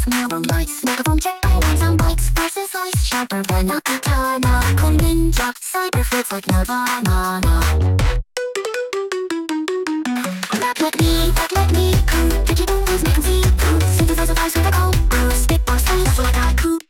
neural lights, megaphone check, eyes on bikes, versus ice, sharper than a katana. Cool ninja, cyber fits like Nirvana. Let me, cool, digital is making see, cool, synthesizer dice with a cold, cool, spitball space like a cool.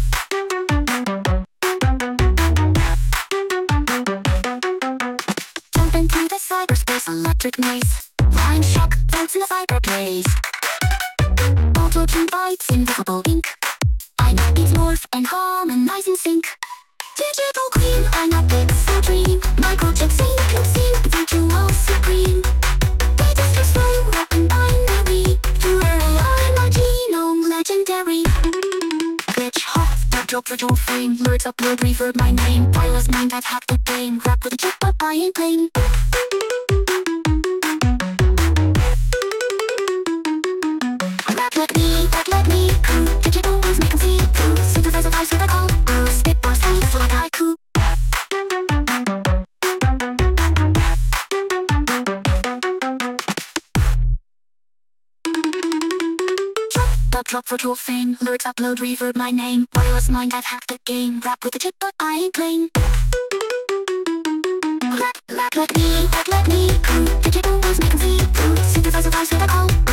Jump into the cyberspace, electric maze, line shock, dance in the cyberplace. Auto-tune bites, invisible ink. I know beats morph and harmonize in sync. Digital queen, I'm a pixel dream. Microchip sync, virtual supreme. Register slow, and binary. Pure AI, my genome legendary. Glitch, hot, backdrop, virtual frame. Words upload, reverb, my name. Wireless mind that hacked the game. Rap with a chip, but I ain't playing. Let me, cool, digital is making see, cool, synthesizer dice with a cold, cool, spitball space like haiku. Drop virtual fame, lyrics upload, reverb, my name. Wireless mind that hacked the game. Rap with a chip, but I ain't playing. Let me, cool, digital is making see, cool, synthesizer dice with a cold.